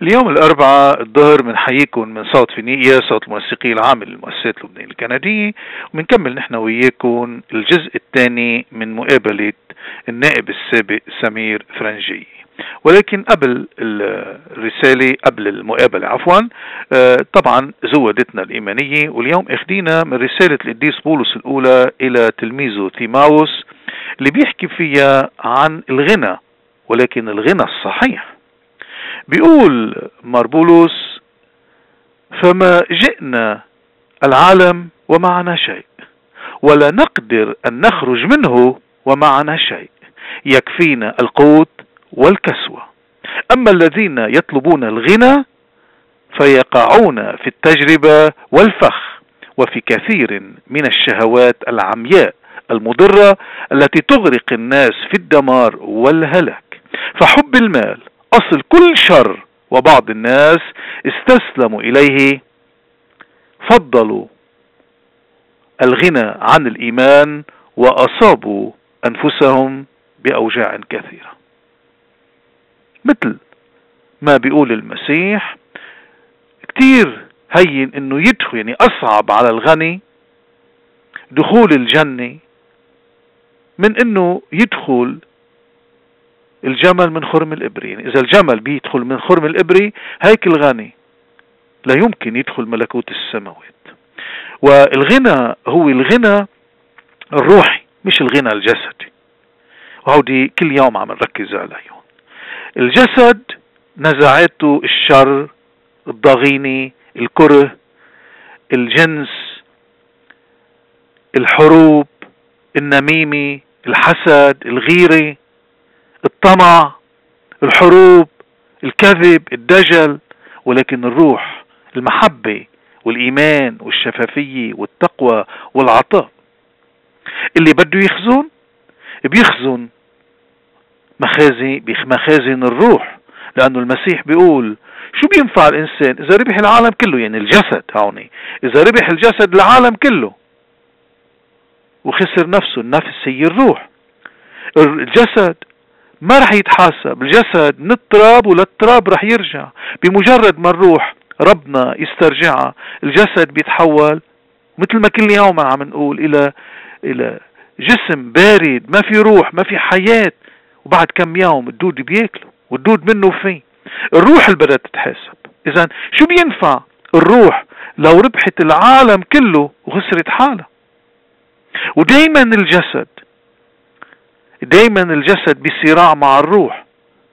اليوم الأربعاء الظهر بنحييكم من صوت فينيقيا، صوت الموسيقي العام للمؤسسات اللبنانية الكندية، وبنكمل نحن وياكم الجزء الثاني من مقابلة النائب السابق سمير فرنجي. ولكن قبل الرسالة، قبل المقابلة عفوا، طبعا زودتنا الإيمانية، واليوم اخدينا من رسالة القديس بولس الأولى إلى تلميذه تيماوس اللي بيحكي فيها عن الغنى، ولكن الغنى الصحيح. بيقول مار بولس: فما جئنا العالم ومعنا شيء، ولا نقدر أن نخرج منه ومعنا شيء، يكفينا القوت والكسوة. أما الذين يطلبون الغنى فيقعون في التجربة والفخ وفي كثير من الشهوات العمياء المضرة التي تغرق الناس في الدمار والهلاك. فحب المال أصل كل شر، وبعض الناس استسلموا إليه، فضلوا الغنى عن الإيمان وأصابوا أنفسهم بأوجاع كثيرة. مثل ما بيقول المسيح، كتير هين انه يدخل، يعني اصعب على الغني دخول الجنة من انه يدخل الجمل من خرم الإبري. يعني اذا الجمل بيدخل من خرم الإبري، هيك الغني لا يمكن يدخل ملكوت السماوات. والغنى هو الغنى الروحي، مش الغنى الجسدي، وهودي كل يوم عم نركز عليهم. الجسد نزعاته الشر، الضغينة، الكره، الجنس، الحروب، النميمة، الحسد، الغيرة، الطمع، الحروب، الكذب، الدجل. ولكن الروح المحبة والإيمان والشفافية والتقوى والعطاء. اللي بده يخزن بيخزن بمخازن الروح، لأنه المسيح بيقول: شو بينفع الإنسان إذا ربح العالم كله؟ يعني الجسد هوني، إذا ربح الجسد العالم كله وخسر نفسه. النفس هي الروح. الجسد ما رح يتحاسب، الجسد من التراب وللتراب رح يرجع. بمجرد ما الروح ربنا يسترجعها، الجسد بيتحول مثل ما كل يوم عم نقول إلى جسم بارد، ما في روح، ما في حياة، وبعد كم يوم الدود بياكله والدود منه فيه. الروح اللي بدها تتحاسب. إذن شو بينفع الروح لو ربحت العالم كله وخسرت حالها؟ ودايما الجسد بصراع مع الروح.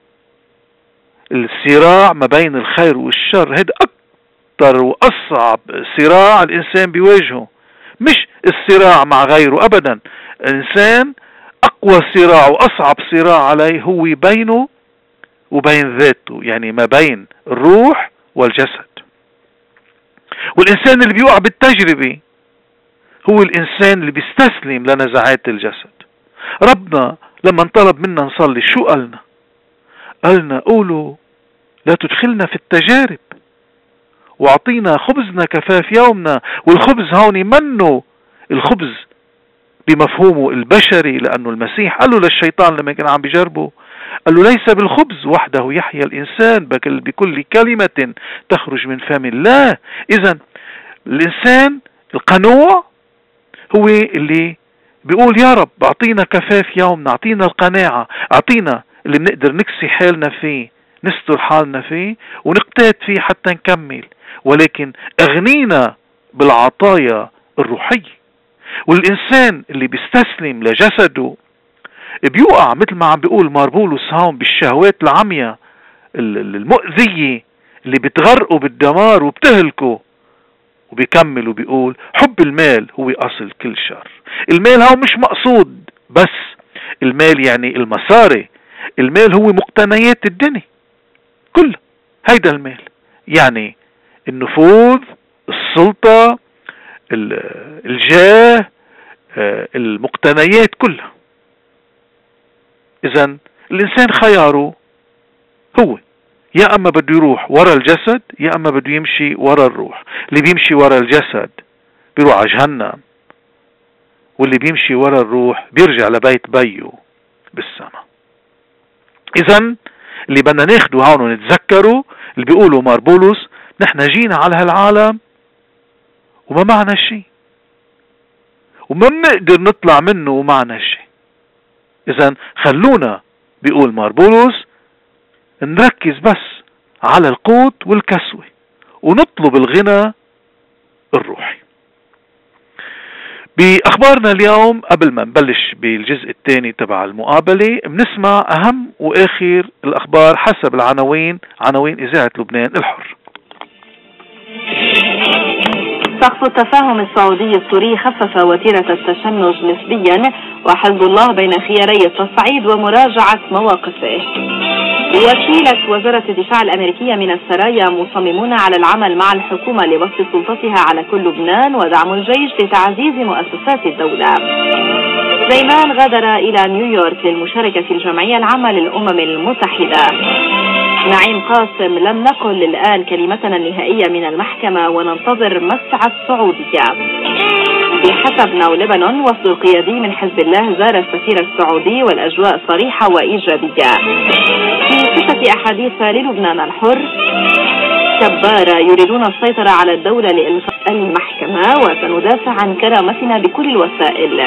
الصراع ما بين الخير والشر، هذا أكثر وأصعب صراع الإنسان بيواجهه، مش الصراع مع غيره أبدا. الإنسان أقوى صراع وأصعب صراع عليه هو بينه وبين ذاته، يعني ما بين الروح والجسد. والإنسان اللي بيقع بالتجربة هو الإنسان اللي بيستسلم لنزعات الجسد. ربنا لما طلب منا نصلي شو قالنا قولوا لا تدخلنا في التجارب، واعطينا خبزنا كفاف يومنا. والخبز هوني منه الخبز بمفهومه البشري، لأنه المسيح قال له للشيطان لما كان عم بيجربه، قال له: ليس بالخبز وحده يحيى الإنسان بل بكل كلمة تخرج من فم الله. إذن الإنسان القنوع هو اللي بيقول: يا رب أعطينا كفاف يومنا، أعطينا القناعة، أعطينا اللي بنقدر نكسي حالنا فيه، نستر حالنا فيه ونقتات فيه حتى نكمل. ولكن أغنينا بالعطايا الروحية. والإنسان اللي بيستسلم لجسده بيوقع مثل ما عم بيقول مار بولس هون بالشهوات العمياء المؤذية اللي بتغرقه بالدمار وبتهلكه. وبيكمل وبيقول: حب المال هو أصل كل شر. المال هو مش مقصود بس المال يعني المصاري، المال هو مقتنيات الدنيا كل هيدا المال، يعني النفوذ، السلطة، الجاه، المقتنيات كلها. إذن الإنسان خياره هو يا أما بده يروح ورا الجسد، يا أما بده يمشي ورا الروح. اللي بيمشي ورا الجسد بيروح على جهنم، واللي بيمشي ورا الروح بيرجع لبيت بيه بالسماء. إذن اللي بدنا ناخده هون ونتذكره اللي بيقولوا مار بولس نحن جينا على هالعالم وما معنا شيء، وما بنقدر نطلع منه ومعنا شيء. إذن خلونا، بيقول مار بولس، نركز بس على القوت والكسوة ونطلب الغنى الروحي. بأخبارنا اليوم قبل ما نبلش بالجزء الثاني تبع المقابلة بنسمع أهم وآخر الأخبار حسب العناوين، عناوين إذاعة لبنان الحر. سقف التفاهم السعودي السوري خفف وتيرة التشنج نسبيا، وحزب الله بين خياري التصعيد ومراجعة مواقفه. وكيلة وزارة الدفاع الأمريكية من السرايا مصممون على العمل مع الحكومة لبسط سلطتها على كل لبنان ودعم الجيش لتعزيز مؤسسات الدولة. سليمان غادر إلى نيويورك للمشاركة في الجمعية العامة للأمم المتحدة. نعيم قاسم: لم نقل الآن كلمتنا النهائية من المحكمة وننتظر مسعى السعودية. بحسب ناو لبنان، وفد القيادي من حزب الله زار السفير السعودي والأجواء صريحة وإيجابية. في 6 أحاديث للبنان الحر: كبارة يريدون السيطرة على الدولة لإلغاء المحكمة وسندافع عن كرامتنا بكل الوسائل.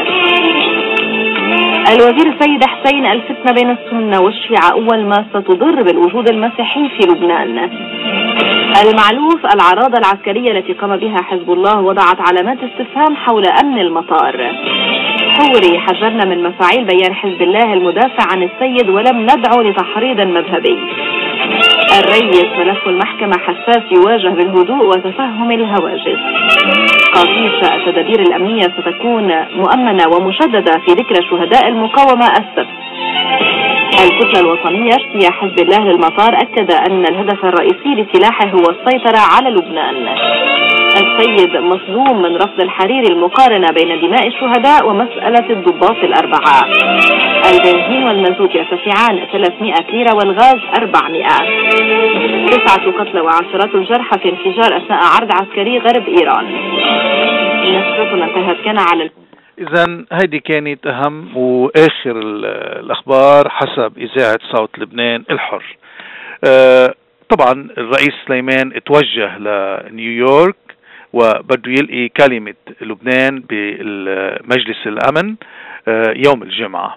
الوزير السيد حسين: الفتنة بين السنة والشيعة أول ما ستضر بالوجود المسيحي في لبنان. المعلوف: العراضة العسكرية التي قام بها حزب الله وضعت علامات استفهام حول أمن المطار. حوري: حذرنا من مفاعيل بيان حزب الله المدافع عن السيد ولم ندعو لتحريض مذهبي. الرئيس: ملف المحكمة حساس يواجه بالهدوء وتفهم الهواجس. قطيفة: التدابير الأمنية ستكون مؤمنة ومشددة في ذكرى شهداء المقاومة السبت. الكتلة الوطنية اجتياح حزب الله للمطار أكد أن الهدف الرئيسي لسلاحه هو السيطرة على لبنان. السيد: مصدوم من رفض الحريري المقارنة بين دماء الشهداء ومسألة الضباط الأربعة. البنزين والمازوت يرتفعان 300 ليرة والغاز 400. 9 قتلى وعشرات الجرحى في انفجار أثناء عرض عسكري غرب إيران. نشرتنا انتهت كان على إذن هذه كانت أهم وآخر الأخبار حسب إذاعة صوت لبنان الحر. طبعا الرئيس سليمان اتوجه لنيويورك وبده يلقي كلمة لبنان بالمجلس الأمن يوم الجمعة.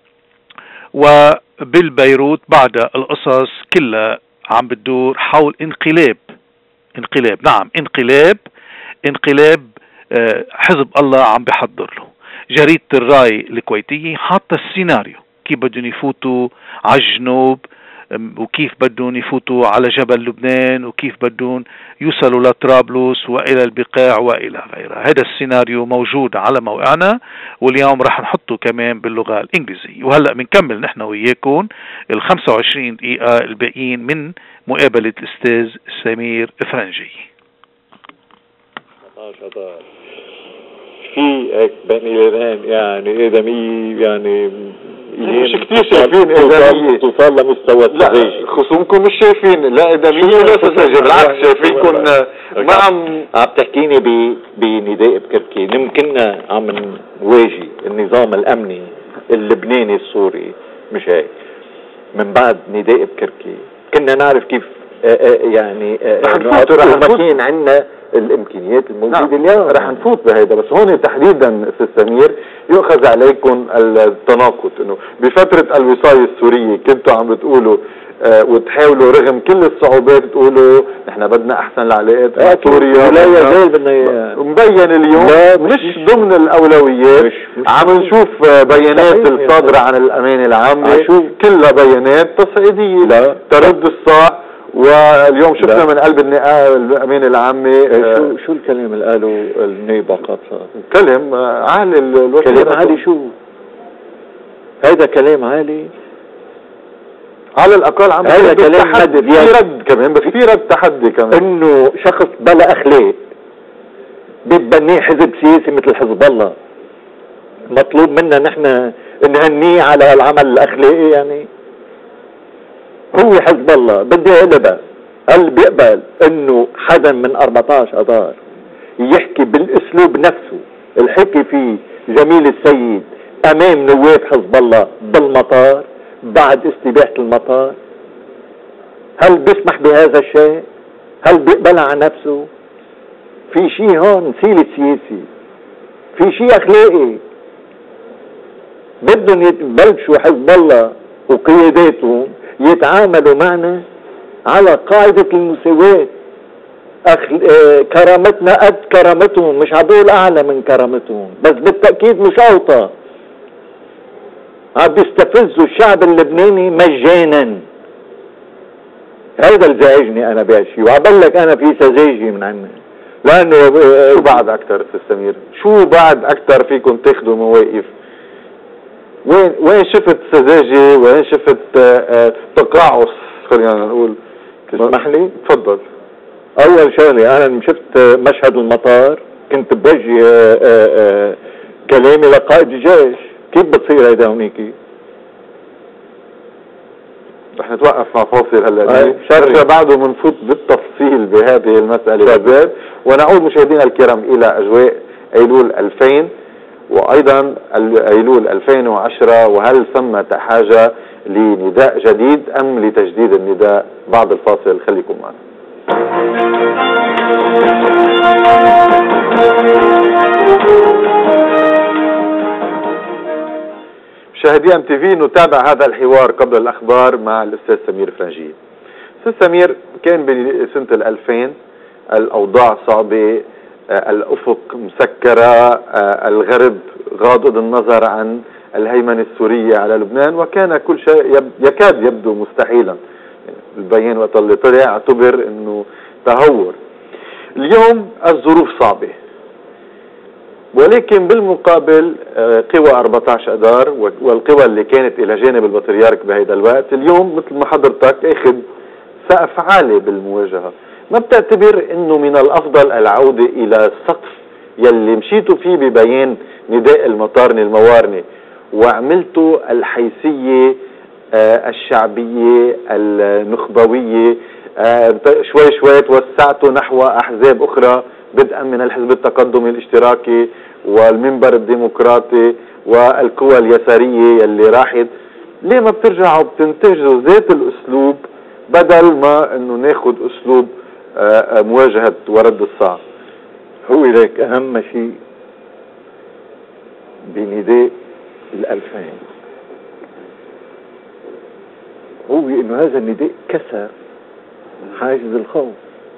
وبالبيروت بعد القصص كلها عم بتدور حول انقلاب حزب الله عم بحضر له. جريدة الراي الكويتية حاطة السيناريو كيف بدهم يفوتوا على الجنوب، وكيف بدهم يفوتوا على جبل لبنان، وكيف بدهم يوصلوا لطرابلس وإلى البقاع وإلى غيرها. هذا السيناريو موجود على موقعنا، واليوم رح نحطه كمان باللغة الإنجليزية. وهلأ بنكمل نحن وياكم 25 دقيقة الباقيين من مقابلة الأستاذ سمير فرنجي. في هيك بين لبنان يعني آدمية، يعني مش كتير شايفين آدمية توصل لمستوى السذاجة. لا خصومكم مش شايفين لا آدمية ولا سذاجة، بالعكس شايفينكم ما عم تحكيني بنداء بكركي. يمكننا عم نواجه النظام الأمني اللبناني السوري، مش هيك؟ من بعد نداء بكركي كنا نعرف كيف يعني ماكين عندنا الامكانيات الموجوده اليوم. رح نفوت بهيدا، بس هون تحديدا استاذ سمير يؤخذ عليكم التناقض، انه بفتره الوصايه السوريه كنتوا عم بتقولوا وتحاولوا رغم كل الصعوبات تقولوا نحن بدنا احسن العلاقات مع سوريا، لا يزال بدنا مبين اليوم مش ضمن الاولويات. عم نشوف بيانات الصادره عن الامانه العامه كلها بيانات تصعيديه ترد الصاع. واليوم شفنا من قلب الأمانة العامة شو الكلام اللي قاله النائب قاطفة؟ كلام عالي الوكيل. كلام عالي شو؟ هيدا كلام عالي على الأقل عم هيدا كلام في رد كمان، بس في رد تحدي كمان إنه شخص بلا أخلاق بيتبنيه حزب سياسي مثل حزب الله مطلوب منا نحن نهنيه على هالعمل الأخلاقي. يعني هو حزب الله بدي اقلبها. هل بيقبل انه حدا من 14 اذار يحكي بالاسلوب نفسه الحكي فيه جميل السيد امام نواب حزب الله بالمطار بعد استباحة المطار؟ هل بيسمح بهذا الشيء؟ هل بيقبلها عن نفسه؟ في شيء هون سيلة سياسي، في شيء اخلاقي. بدهم يبلشوا حزب الله وقياداتهم يتعاملوا معنا على قاعدة المساواة. كرامتنا قد كرامتهم، مش عبقول اعلى من كرامتهم، بس بالتأكيد مش اوطى. عم بيستفزوا الشعب اللبناني مجانا. هذا اللي زعجني انا بهالشيء، وعبلك انا في سذاجة من عنا. لانه شو بعد اكثر استاذ سمير؟ شو بعد اكثر فيكم تاخذوا مواقف؟ وين شفت سذاجة؟ وين شفت تقاعس؟ خلينا نقول. تسمح لي؟ تفضل. اول شغله، انا شفت مشهد المطار كنت بوجه كلامي لقائد الجيش. كيف بتصير هيدا هونيك؟ رح نتوقف مع فاصل هلا. نرجع بعده بنفوت بالتفصيل بهذه المسألة بالذات، ونعود مشاهدينا الكرام الى اجواء ايلول 2000 وايضا ايلول 2010، وهل ثمة حاجة لنداء جديد ام لتجديد النداء؟ بعد الفاصل خليكم معنا. مشاهدي ام تي في، نتابع هذا الحوار قبل الاخبار مع الاستاذ سمير فرنجي. استاذ سمير، كان بسنة 2000 الاوضاع صعبة، الافق مسكرة، الغرب غاض النظر عن الهيمنة السورية على لبنان، وكان كل شيء يكاد يبدو مستحيلا. البيان وقت اللي طلع اعتبر انه تهور. اليوم الظروف صعبة، ولكن بالمقابل قوى 14 اذار والقوى اللي كانت الى جانب البطريرك بهيدا الوقت اليوم مثل ما حضرتك اخذ سقف عالي بالمواجهة. ما بتعتبر انه من الافضل العودة الى السقف يلي مشيتوا فيه ببيان نداء المطارنة الموارنة، وعملتوا الحيثية الشعبية النخبوية، شوي توسعتوا نحو احزاب اخرى بدءا من الحزب التقدمي الاشتراكي والمنبر الديمقراطي والقوى اليسارية يلي راحت؟ ليه ما بترجعوا بتنتهجوا ذات الاسلوب بدل ما انه ناخد اسلوب مواجهة ورد الصعب؟ هو لك اهم شيء بنداء 2000 هو انه هذا النداء كسر حاجز الخوف.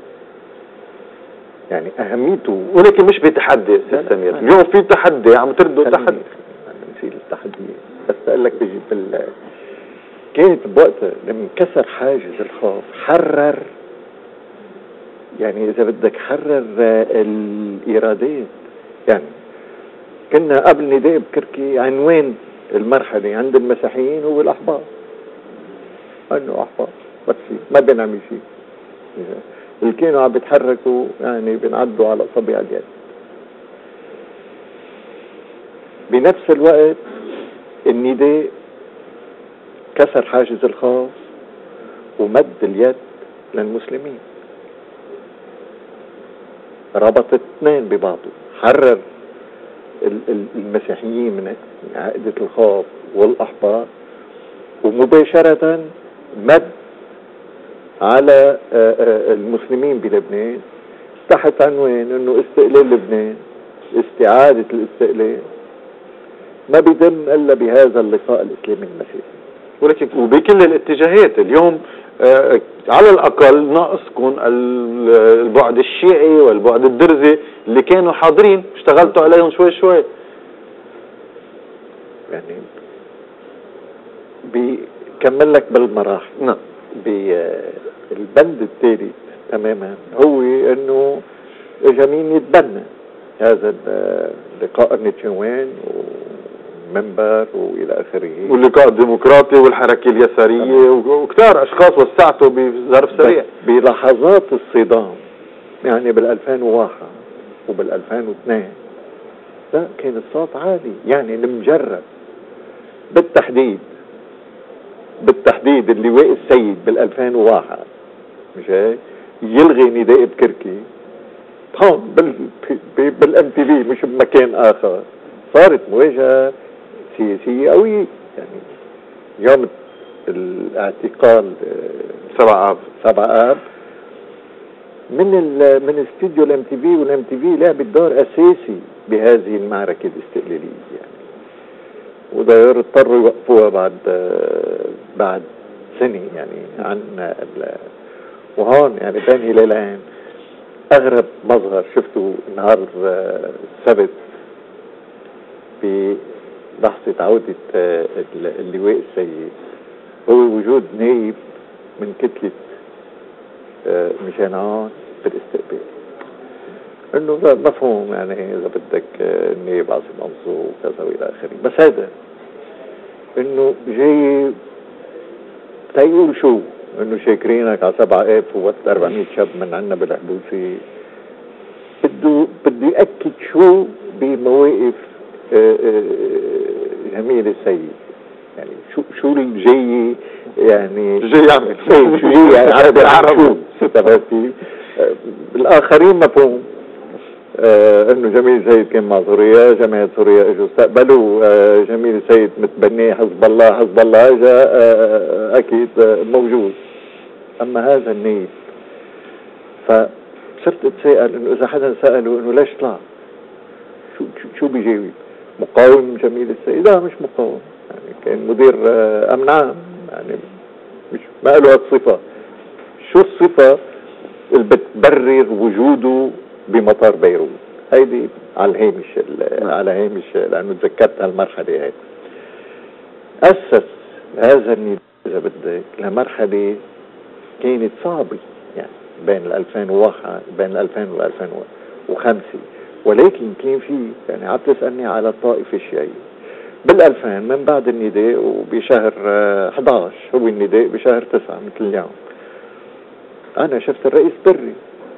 يعني اهميته، ولكن مش بتحدي استاذ سمير. اليوم في تحدي، عم تردوا التحدي. نسيت التحدي، بس اقول لك كانت بوقتها لما كسر حاجز الخوف حرر، يعني اذا بدك حرر الايرادات. يعني كنا قبل نداء بكركي عنوان المرحله عند المسيحيين هو الاحباط، انه احباط بس ما بنعمل شيء. اللي كانوا عم بيتحركوا يعني بنعدوا على اصابع اليد. بنفس الوقت النداء كسر حاجز الخوف ومد اليد للمسلمين، ربط اثنين ببعضه، حرر المسيحيين من عقدة الخوف والأحباط، ومباشرة مد على المسلمين بلبنان تحت عنوان انه استقلال لبنان، استعادة الاستقلال ما بيتم الا بهذا اللقاء الاسلامي المسيحي. ولكن وبكل الاتجاهات اليوم على الاقل ناقصكم البعد الشيعي والبعد الدرزي اللي كانوا حاضرين، اشتغلتوا عليهم شوي. يعني بكمل لك بالمراحل. نعم. بالبند الثالث تماما هو انه اجى مين يتبنى هذا اللقاء، النيتشوان ومنبر والى اخره، واللقاء الديمقراطي والحركة اليسارية وكثار اشخاص وسعتوا بظرف سريع. بلحظات الصدام يعني بال2001 وبال2002 لا كان الصوت عالي. يعني المجرد بالتحديد اللواء السيد بال2001 مش هيك يلغي نداء بكركي هون بالام تي في مش بمكان اخر، صارت مواجهه سياسيه قوية. يعني يوم الاعتقال 7 آب. 7 آب من استوديو الام تي في، والام تي في لعبت دور اساسي بهذه المعركه الاستقلاليه يعني، وده اضطروا يوقفوها بعد سنه يعني عن وهون يعني بين هلالين. اغرب مظهر شفته نهار السبت في لحظه عوده اللواء السيد هو وجود نائب من كتله مشان هون بالاستقبال، انه مفهوم يعني اذا بدك النائب عاصم منصور وكذا والى اخره، بس هذا انه جاي تيقول شو انه شاكرينك على 7 آب وقت 400 شاب من عنا بالحبوسي، بده يأكد شو بمواقف جميل السيد يعني شو الجاي يعني جاي يعمل شو جاي يعني عربي شو الاخرين مفهوم انه جميل السيد كان مع سوريا، جماعة سوريا اجوا استقبلوا جميل السيد متبنيه حزب الله اجا اكيد موجود. اما هذا النيب فصرت اتساءل انه اذا حدا سأله انه ليش طلع شو بيجاوب؟ مقاوم جميل السيد؟ لا مش مقاوم، يعني كان مدير امن عام يعني مش ما له هالصفة. شو الصفة اللي بتبرر وجوده بمطار بيروت؟ هيدي على هامش لانه تذكرت هالمرحله هاي. اسس هذا النداء اذا بدك لمرحله كانت صعبه يعني بين 2001 بين 2000 و 2005، ولكن كان في يعني عم تسالني على الطائفه الشيعيه بال2000 من بعد النداء، وبشهر 11 هو النداء بشهر 9 مثل اليوم انا شفت الرئيس بري،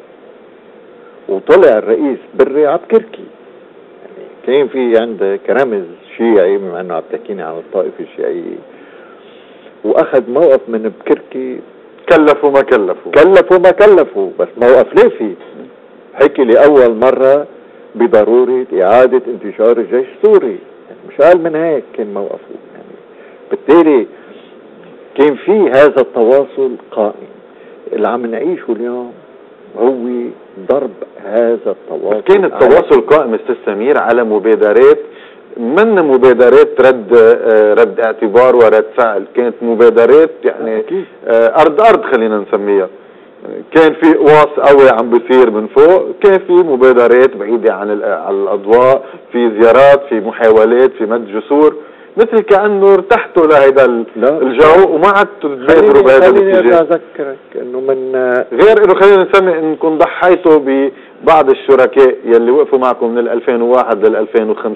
وطلع الرئيس بري عبكركي يعني كان في عندك رمز شيعي بما انه عم تحكيني عن الطائفه الشيعيه، واخذ موقف من بكركي. كلفوا ما كلفوا بس موقف لافي، حكي لأول مرة بضرورة إعادة انتشار الجيش السوري يعني مش أقل من هيك كان موقفه يعني. بالتالي كان في هذا التواصل قائم. اللي عم نعيشه اليوم هو ضرب هذا التواصل. كان التواصل قائم استاذ سمير على مبادرات، من مبادرات رد اعتبار ورد فعل، كانت مبادرات يعني ارض خلينا نسميها. كان في قواص قوي عم بيصير من فوق، كان في مبادرات بعيدة عن الاضواء، في زيارات، في محاولات، في مد جسور، مثل كأنه ارتحتوا لهيدا الجو وما عدتوا تبادروا بهذا الاتجاه. خليني اذكرك انه من غير انه خلينا نسمي انكم ضحيتوا ببعض الشركاء يلي وقفوا معكم من 2001 لل 2005.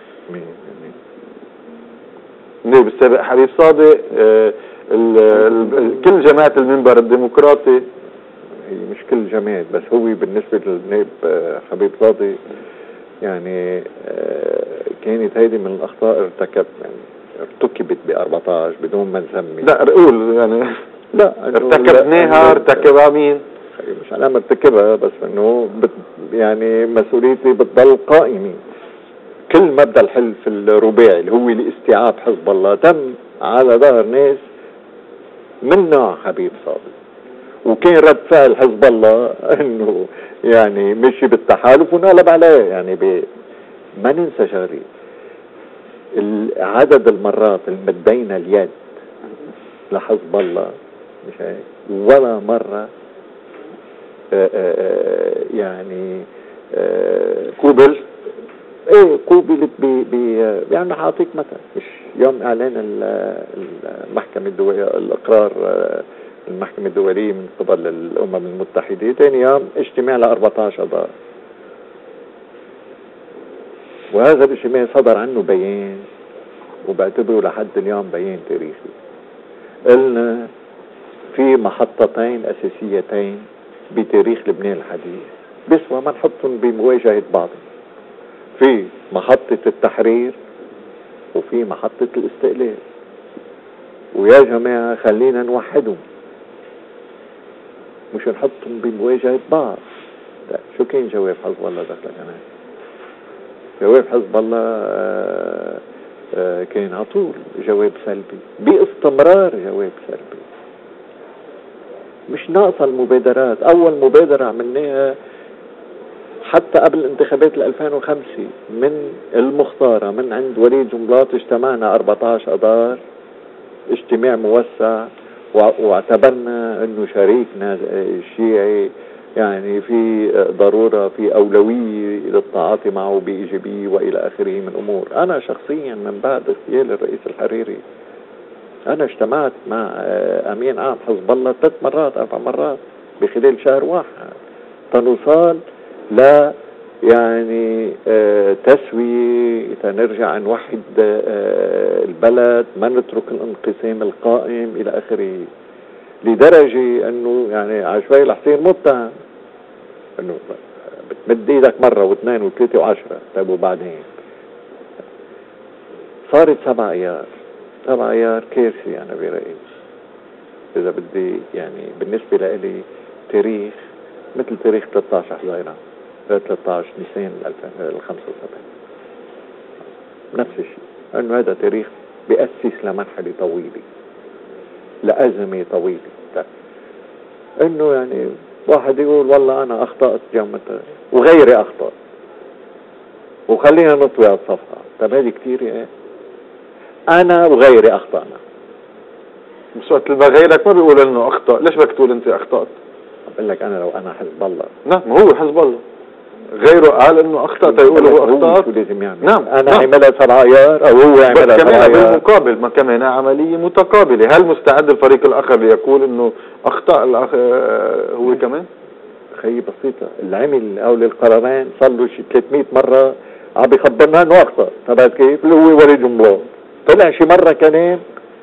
النائب السابق حبيب صادق، كل جماعة المنبر الديمقراطي. هي مش كل جماعة، بس هو بالنسبة للنائب حبيب صادق يعني كانت هيدي من الاخطاء ارتكبت ب 14 بدون ما نسمي. لا قول يعني لا ارتكبناها، ارتكبها مين؟ مش انا مرتكبها، بس انه يعني مسؤوليتي بتضل قائمة. كل مبدأ الحلف الرباعي اللي هو لاستيعاب حزب الله تم على ظهر ناس من نوع حبيب صادق، وكان رد فعل حزب الله انه يعني مشي بالتحالف ونقلب عليه يعني ما ننسى شغله، عدد المرات اللي مدينا اليد لحزب الله مش هيك ولا مرة يعني قوبل قوبلت يعني حاعطيك مثلا مش يوم اعلان المحكمة الدولية الاقرار المحكمة الدولية من قبل الامم المتحدة، ثاني يوم اجتماع ل 14 اذار، وهذا الاجتماع صدر عنه بيان وبعتبره لحد اليوم بيان تاريخي. قلنا في محطتين اساسيتين بتاريخ لبنان الحديث بسوى ما نحطهم بمواجهة بعض، في محطة التحرير وفي محطة الاستقلال، ويا جماعة خلينا نوحدهم مش نحطهم بمواجهة بعض. شو كان جواب حزب الله دخلك أنا؟ جواب حزب الله كان على طول جواب سلبي، باستمرار جواب سلبي. مش ناقصة المبادرات. أول مبادرة عملناها حتى قبل انتخابات 2005 من المختارة من عند وليد جنبلاط، اجتمعنا 14 أذار اجتماع موسع، واعتبرنا انه شريكنا الشيعي يعني في ضرورة في أولوية للتعاطي معه بإيجابية وإلى آخره من أمور. أنا شخصيا من بعد اغتيال الرئيس الحريري أنا اجتمعت مع أمين عام حزب الله 3 مرات 4 مرات بخلال شهر واحد تنوصل لا يعني تسوية، تنرجع نوحد البلد، ما نترك الانقسام القائم إلى آخره. لدرجة أنه يعني عشوائي الحسين متهم أنه بتمد إيدك مرة واثنين وثلاثة وعشرة. طيب وبعدين صارت 7 أيار. 7 أيار كارثة أنا برأيي، إذا بدي يعني بالنسبة لي تاريخ مثل تاريخ 13 حزيران 13 نيسان 2075 نفس الشيء، أنه هذا تاريخ بيأسس لمرحلة طويلة، لأزمة طويلة. أنه يعني واحد يقول والله أنا أخطأت جامعة وغيري أخطأ وخلينا نطوي على الصفحة. طب هذه كتير يعني أنا وغيري أخطأنا. بس وقت ما غيرك ما بيقول إنه أخطأ، ليش بدك تقول أنت أخطأت؟ بقول لك أنا لو أنا حزب الله. نعم هو حزب الله، غيره قال انه اخطأ تيقول هو اخطأ. نعم انا عملها 7 ايار او هو عملها 7 ايار. كمان بالمقابل ما كمان عملية متقابلة. هل مستعد الفريق الاخر ليقول انه اخطأ الاخ هو كمان؟ خيي بسيطة، اللي عمل اول القرارين صار له شي 300 مرة عم بيخبرنا انه اخطأ. تبعت كيف؟ اللي هو وليد جنبلاط طلع شي مرة كمان،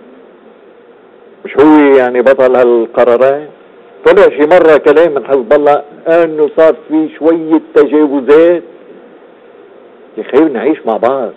مش هو يعني بطل هالقرارين؟ طلع شي مرة كلام من حزب الله انه صار في شوية تجاوزات. يا خير نعيش مع بعض.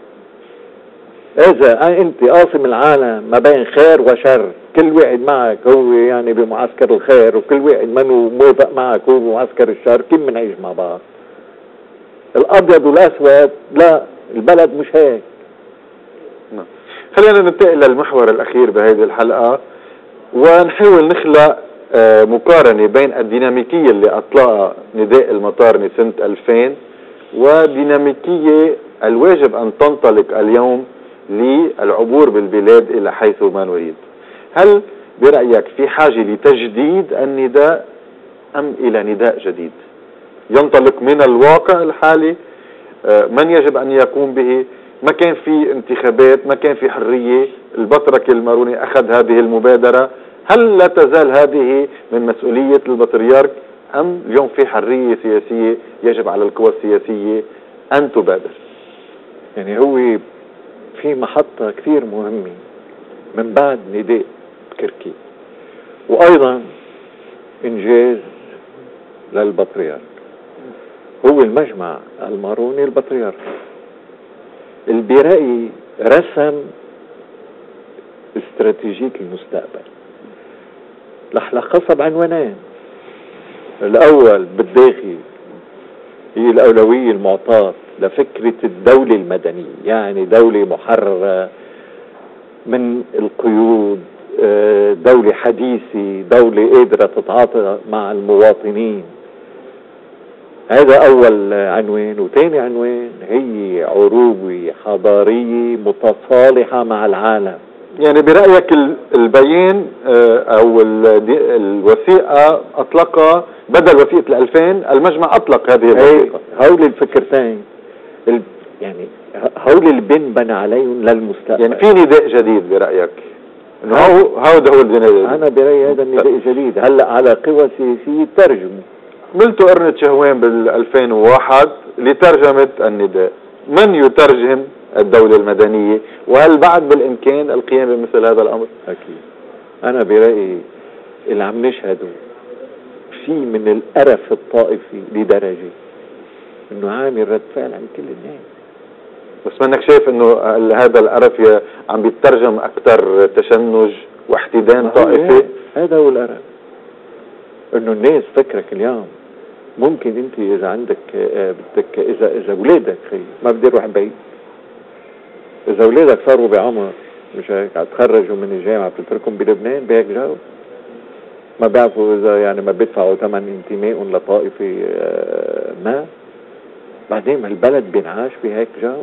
اذا انت قاسم العالم ما بين خير وشر، كل واحد معك هو يعني بمعسكر الخير وكل واحد منه موافق معك هو بمعسكر الشر، كيف بنعيش مع بعض؟ الابيض والاسود لا، البلد مش هيك. خلينا ننتقل للمحور الاخير بهذه الحلقة ونحاول نخلق مقارنة بين الديناميكية اللي أطلقها نداء المطارنة سنة 2000 وديناميكية الواجب أن تنطلق اليوم للعبور بالبلاد إلى حيث ما نريد. هل برأيك في حاجة لتجديد النداء أم إلى نداء جديد ينطلق من الواقع الحالي؟ من يجب أن يقوم به؟ ما كان في انتخابات، ما كان في حرية، البطرك الماروني أخذ هذه المبادرة. هل لا تزال هذه من مسؤولية البطريرك أم اليوم في حرية سياسية يجب على القوى السياسية أن تبادر؟ يعني هو في محطة كثير مهمة من بعد نداء كركي وأيضا إنجاز للبطريرك، هو المجمع الماروني البطريرك اللي برأيي رسم استراتيجية المستقبل. رح لخصها بعنوانين. الأول بالداخل هي الأولوية المعطاة لفكرة الدولة المدنية، يعني دولة محررة من القيود، دولة حديثة، دولة قادرة تتعاطى مع المواطنين. هذا أول عنوان. وثاني عنوان هي عروبة حضارية متصالحة مع العالم. يعني برأيك البيان أو الوثيقة أطلقها بدل وثيقة 2000 المجمع أطلق هذه الوثيقة. هول الفكرتين يعني هول اللي بنبنى عليهم للمستقبل. يعني في نداء جديد برأيك؟ هذا هو النداء. أنا برأيي هذا النداء الجديد. هلأ على قوى سياسية ترجمه. ملتو أرنت شهوان بال2001 لترجمة النداء. من يترجم الدولة المدنية؟ وهل بعد بالإمكان القيام بمثل هذا الأمر؟ أكيد. أنا برأيي اللي عم نشهده في من القرف الطائفي لدرجة إنه عامل رد فعل عن كل الناس. بس منك شايف إنه هذا القرف عم بيترجم أكثر تشنج واحتدام طائفي؟ هذا هو القرف. إنه الناس فكرك اليوم ممكن أنت إذا عندك بدك إذا أولادك ما بدي أروح بعيد، إذا أولادك صاروا بعمر مش هيك تخرجوا من الجامعة بتتركهم بلبنان بهيك جو؟ ما بيعرفوا إذا يعني ما بيدفعوا ثمن انتمائهم لطائفة ما. بعدين البلد بينعاش بهيك جو.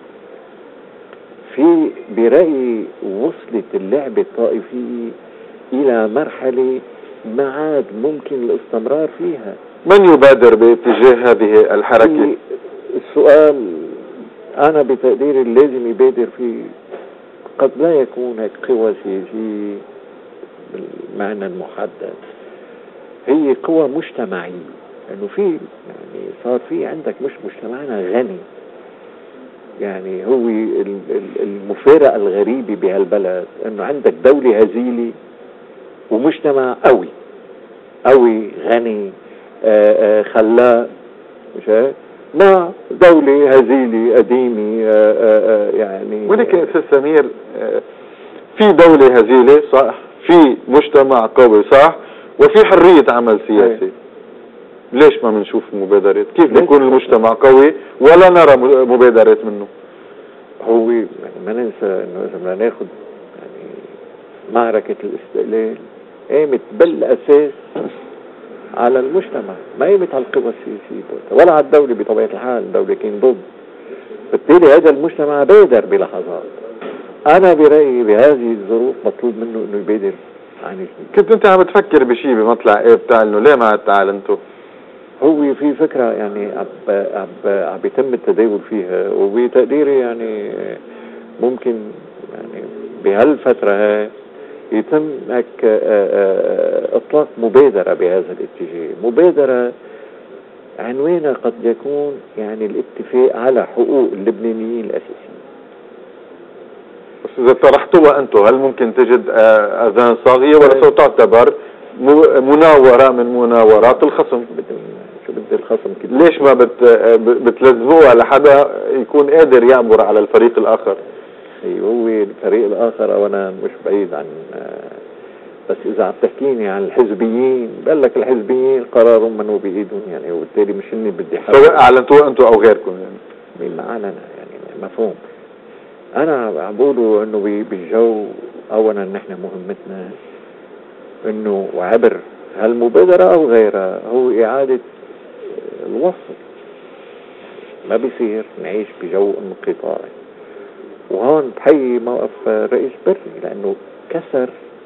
في برأيي وصلت اللعبة الطائفية إلى مرحلة ما عاد ممكن الاستمرار فيها. من يبادر باتجاه هذه الحركة؟ السؤال أنا بتقديري لازم يبادر فيه قد لا يكون هيك قوى سياسية بالمعنى المحدد، هي قوى مجتمعية. لأنه في يعني صار في عندك مش مجتمعنا غني، يعني هو المفارقة الغريبة بهالبلد انه عندك دولة هزيلة ومجتمع قوي غني خلاق، مش هيك؟ مع دولة هزيلة قديمة يعني. ولكن أستاذ سمير في دولة هزيلة صح، في مجتمع قوي صح، وفي حرية عمل سياسي. ليش ما بنشوف مبادرات؟ كيف بيكون المجتمع قوي ولا نرى مبادرات منه؟ هو يعني ما ننسى انه اذا بدنا ناخذ يعني معركة الاستقلال قامت بالاساس على المجتمع، ما قامت على القوى السياسية ولا على الدولة. بطبيعة الحال الدولة كان ضد، بالتالي هذا المجتمع بادر بلحظات. انا برأيي بهذه الظروف مطلوب منه انه يبادر عن جديد. كنت انت عم تفكر بشيء بمطلع ايه بتاع انه ليه ما تعالنتوا؟ هو في فكرة يعني عم بيتم التداول فيها، وبتقديري يعني ممكن يعني بهالفترة هاي يتم هيك اطلاق مبادرة بهذا الاتجاه. مبادرة عنوانها قد يكون يعني الاتفاق على حقوق اللبنانيين الأساسية. بس إذا طرحتوها أنتم هل ممكن تجد أذان صاغية ولا سوف تعتبر مناورة من مناورات الخصم؟ شو بدي الخصم كده؟ ليش ما بتلزموها لحدا يكون قادر يعبر على الفريق الآخر؟ هو الفريق الآخر أولا مش بعيد عن، بس إذا عم تحكيني عن الحزبيين بقول لك الحزبيين قرارهم منه بإيدهم يعني، وبالتالي مش إني بدي حدا سواء أعلنتوها أنتم أو غيركم يعني. مين ما أعلن يعني مفهوم. أنا عم بقوله إنه بالجو أولا نحن مهمتنا إنه وعبر هالمبادرة أو غيرها هو إعادة الوصل. ما بيصير نعيش بجو انقطاعي. وهون بحيي موقف رئيس بري لأنه كسر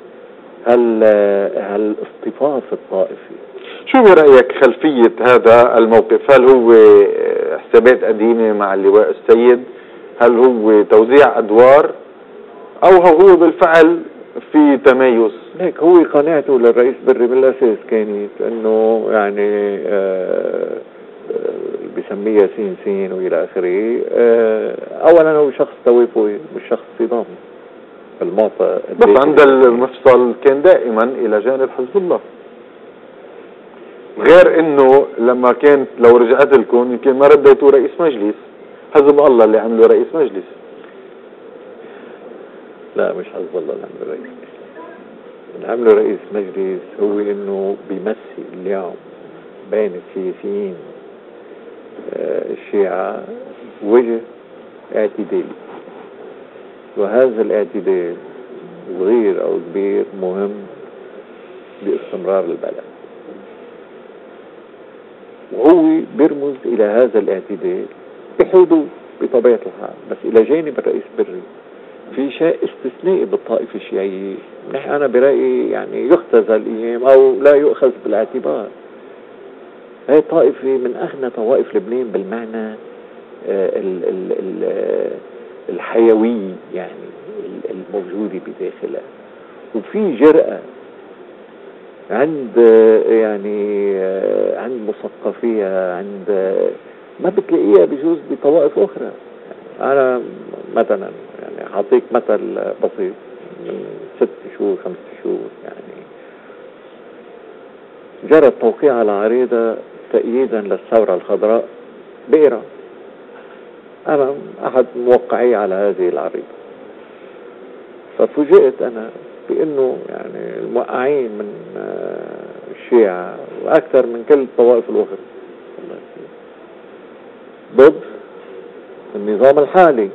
هالاصطفاف الطائفي. شو برأيك خلفية هذا الموقف؟ هل هو حسابات قديمة مع اللواء السيد؟ هل هو توزيع أدوار؟ أو هو بالفعل في تمايز؟ ليك هو قناعته للرئيس بري بالأساس كانت أنه يعني بسميها سين وإلى آخره. أولا هو شخص توافقي مش شخص صدامي المعطى، بس عند المفصل كان دائما إلى جانب حزب الله. غير انه لما كانت لو رجعت لكم يمكن ما رديتوا رئيس مجلس، حزب الله اللي عملوا رئيس مجلس. لا مش حزب الله اللي عملوا رئيس مجلس. اللي عملوا رئيس مجلس هو انه بيمثل اليوم بين السياسيين الشيعة وجه اعتدالي، وهذا الاعتدال صغير او كبير مهم لاستمرار البلد، وهو بيرمز الى هذا الاعتدال بحدود بطبيعة الحال. بس الى جانب الرئيس بري في شيء استثنائي بالطائفة الشيعية انا برأيي يعني يختزل الايام او لا يؤخذ بالاعتبار. هي طائفة من اغنى طوائف لبنان بالمعنى الحيوي يعني الموجودة بداخلها، وفي جرأة عند يعني عند مثقفيها، عند ما بتلاقيها بجوز بطوائف اخرى. انا مثلا يعني هعطيك مثل بسيط. من 6 شهور 5 شهور يعني جرى التوقيع على عريضة تأييدا للثورة الخضراء بإيران. أنا أحد موقعي على هذه العريضة، ففوجئت أنا بأنه يعني الموقعين من الشيعة وأكثر من كل الطوائف الأخرى ضد النظام الحالي،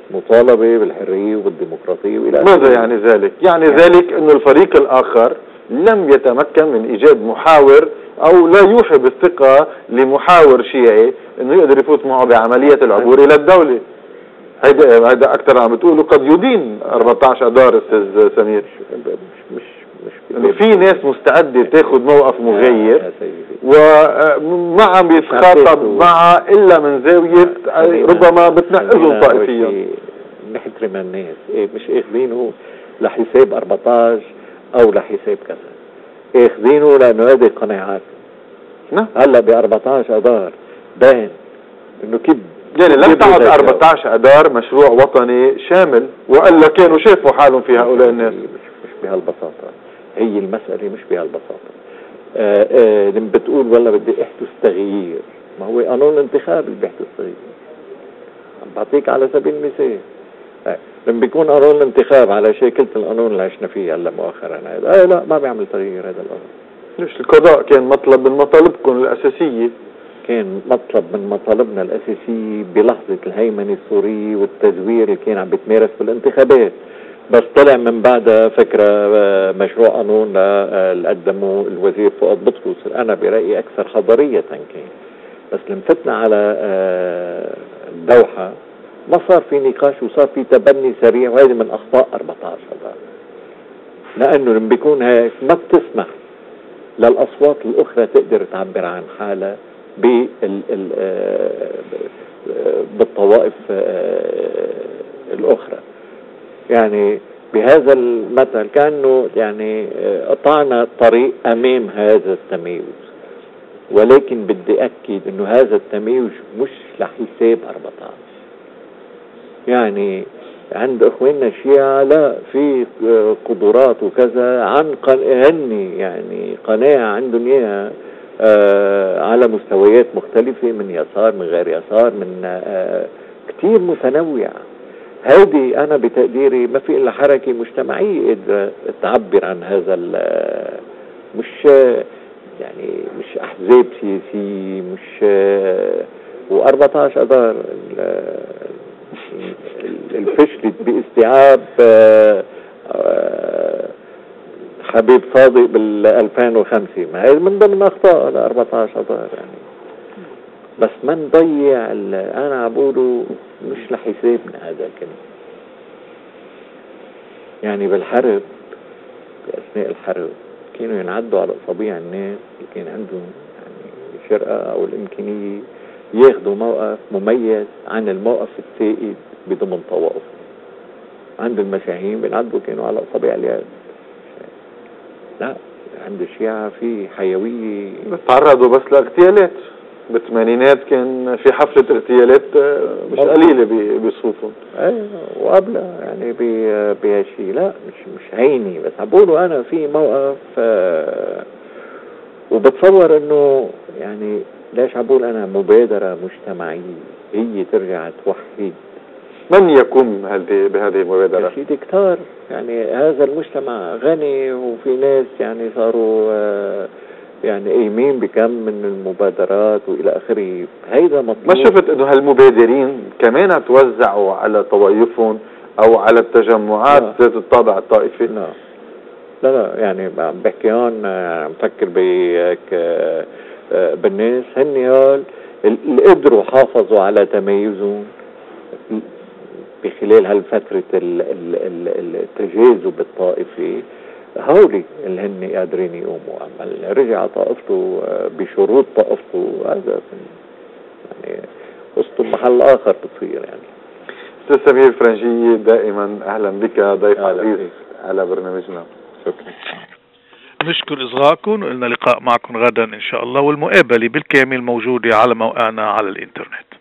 مطالبة بالحرية وبالديمقراطية وإلى آخره. ماذا يعني ذلك؟ يعني ذلك أنه الفريق الآخر لم يتمكن من ايجاد محاور او لا يوحي بالثقة لمحاور شيعي انه يقدر يفوت معه بعملية العبور الى الدولة. هيدا اكثر عم بتقولوا قد يدين 14 اذار استاذ سمير. مش في ناس مستعدة تاخد موقف مغاير وما عم بيتخاطب معها الا من زاوية ربما بتنقذهم طائفيا. نحترم الناس، مش اخذينه لحساب 14 او لحساب كذا، اخذينه لانه هذه قناعات. هلا ب 14 اذار باين انه كيف يعني لم تعد 14 اذار مشروع وطني شامل، والا كانوا شافوا حالهم في هؤلاء الناس. مش بهالبساطة، هي المسألة مش بهالبساطة. لما بتقول والله بدي احدث تغيير، ما هو قانون الانتخاب اللي بيحدث تغيير. عم بعطيك على سبيل المثال، لما بيكون قانون الانتخاب على شكل القانون اللي عشنا فيه هلا مؤخرا هذا لا ما بيعمل تغيير هذا القانون. ليش القضاء كان مطلب من مطالبكم الأساسية؟ كان مطلب من مطالبنا الأساسية بلحظة الهيمنة السورية والتزوير اللي كان عم بيتمارس في الانتخابات، بس طلع من بعدها فكرة مشروع قانون اللي قدمه الوزير فؤاد بطرس، أنا برأيي أكثر حضارية كان. بس لما فتنا على الدوحة ما صار في نقاش وصار في تبني سريع، وهذه من أخطاء 14 هذا، لأنه لما بيكون هيك ما بتسمح للأصوات الأخرى تقدر تعبر عن حالها بالطوائف الأخرى. يعني بهذا المثل كأنه يعني قطعنا طريق أمام هذا التمييز، ولكن بدي أكد إنه هذا التمييز مش لحساب 14. يعني عند اخواننا الشيعة لا في قدرات وكذا هني يعني قناعة عندهم اياها على مستويات مختلفة، من يسار من غير يسار من كتير متنوعة. هذه انا بتقديري ما في الا حركة مجتمعية قادرة تعبر عن هذا، مش يعني مش احزاب سياسية، مش و14 اذار الفشل باستيعاب حبيب صادق بال 2005. ما هي من ضمن اخطاء ال 14 اذار يعني. بس ما نضيع انا بقوله مش لحسابنا هذا كله. يعني بالحرب باثناء الحرب كانوا ينعدوا على اصابع الناس اللي كان عندهم يعني الجرأة او الامكانية ياخذوا موقف مميز عن الموقف السائد بضمن طوائف. عند المشاهين بنعدوا كانوا على اصابع اليد. لا عند الشيعة في حيوية. تعرضوا بس لاغتيالات بالثمانينات، كان في حفلة اغتيالات مش قليلة بصفوفهم. ايه وقبلها يعني بهالشيء لا مش هيني، بس عبقوله انا في موقف وبتصور انه يعني ليش عبقول انا مبادرة مجتمعية هي ترجع توحد. من يقوم بهذه المبادرة؟ يا سيدي كتار، يعني هذا المجتمع غني وفي ناس يعني صاروا يعني قايمين بكم من المبادرات والى اخره. هيدا مطلوب. ما شفت انه هالمبادرين كمان توزعوا على طوائفهم او على التجمعات ذات الطابع الطائفي؟ لا يعني عم بحكي هون عم فكر بالناس هن اللي قدروا حافظوا على تميزهم بخلال هالفترة التجاذب الطائفي، هولي اللي هن قادرين يقوموا. أما رجع طائفته بشروط طائفته هذا يعني قصته محل آخر بتصير. يعني أستاذ سمير فرنجية دائما أهلا بك ضيف عزيز على برنامجنا. شكرا. نشكر إصغائكم، ولنا لقاء معكم غدا إن شاء الله، والمقابلة بالكامل موجودة على موقعنا على الإنترنت.